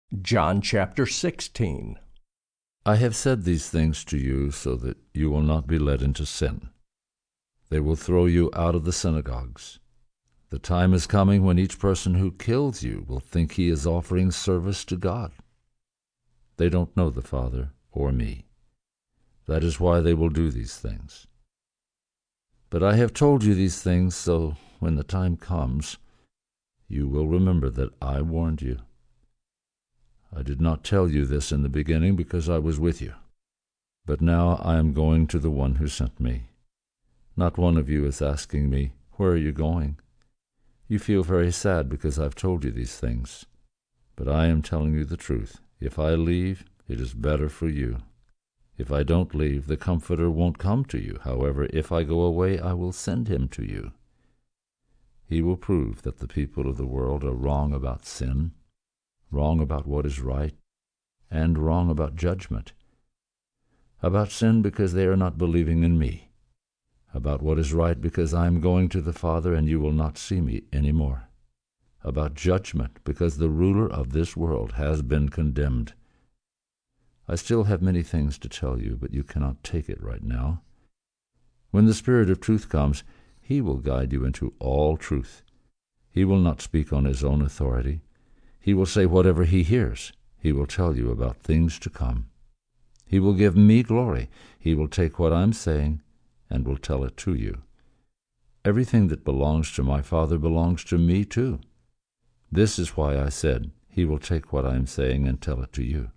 John chapter 16. I have said these things to you so that you will not be led into sin. They will throw you out of the synagogues. The time is coming when each person who kills you will think he is offering service to God. They don't know the Father or me. That is why they will do these things. But I have told you these things so when the time comes, you will remember that I warned you. I did not tell you this in the beginning because I was with you. But now I am going to the one who sent me. Not one of you is asking me, "Where are you going?" You feel very sad because I've told you these things. But I am telling you the truth. If I leave, it is better for you. If I don't leave, the Comforter won't come to you. However, if I go away, I will send him to you. He will prove that the people of the world are wrong about sin, wrong about what is right, and wrong about judgment. About sin because they are not believing in me. About what is right because I am going to the Father and you will not see me any more. About judgment because the ruler of this world has been condemned. I still have many things to tell you, but you cannot take it right now. When the Spirit of truth comes, he will guide you into all truth. He will not speak on his own authority. He will say whatever he hears. He will tell you about things to come. He will give me glory. He will take what I'm saying and will tell it to you. Everything that belongs to my Father belongs to me too. This is why I said, he will take what I am saying and tell it to you.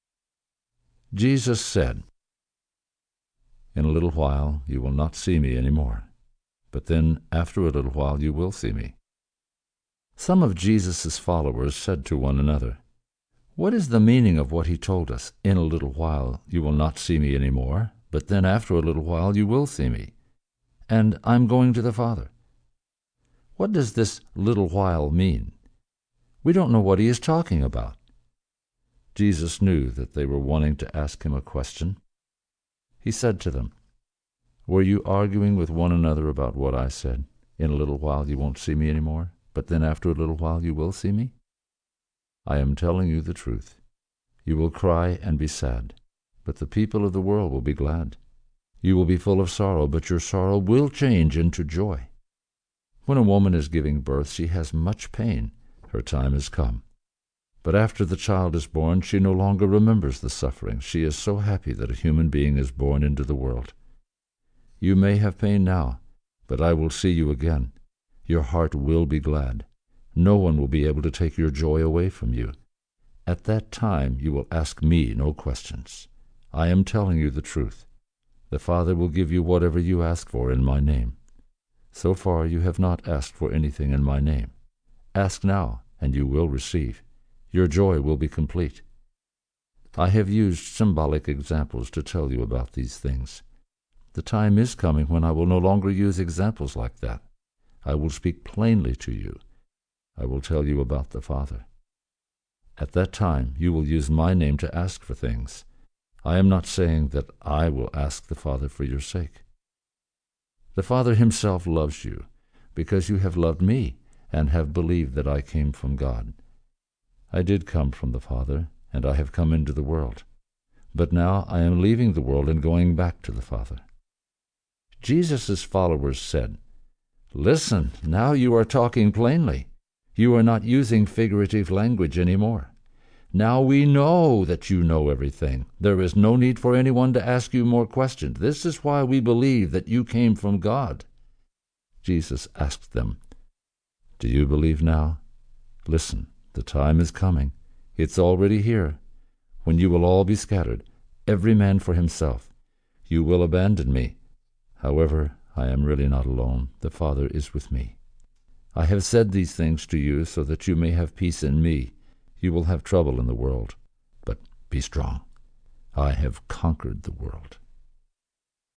Jesus said, "In a little while you will not see me any more, but then after a little while you will see me." Some of Jesus' followers said to one another, "What is the meaning of what he told us? In a little while you will not see me any more, but then after a little while you will see me. And I'm going to the Father." What does this little while mean? We don't know what he is talking about. Jesus knew that they were wanting to ask him a question. He said to them, "Were you arguing with one another about what I said? In a little while you won't see me any more, but then after a little while you will see me? I am telling you the truth. You will cry and be sad, but the people of the world will be glad. You will be full of sorrow, but your sorrow will change into joy. When a woman is giving birth, she has much pain. Her time has come. But after the child is born, she no longer remembers the suffering. She is so happy that a human being is born into the world. You may have pain now, but I will see you again. Your heart will be glad. No one will be able to take your joy away from you. At that time you will ask me no questions. I am telling you the truth. The Father will give you whatever you ask for in my name. So far you have not asked for anything in my name. Ask now, and you will receive. Your joy will be complete. I have used symbolic examples to tell you about these things. The time is coming when I will no longer use examples like that. I will speak plainly to you. I will tell you about the Father. At that time you will use my name to ask for things. I am not saying that I will ask the Father for your sake. The Father himself loves you, because you have loved me and have believed that I came from God. I did come from the Father, and I have come into the world. But now I am leaving the world and going back to the Father." Jesus' followers said, "Listen, now you are talking plainly. You are not using figurative language anymore. Now we know that you know everything. There is no need for anyone to ask you more questions. This is why we believe that you came from God." Jesus asked them, "Do you believe now? Listen, the time is coming. It's already here, when you will all be scattered, every man for himself. You will abandon me. However, I am really not alone. The Father is with me. I have said these things to you so that you may have peace in me. You will have trouble in the world, but be strong. I have conquered the world."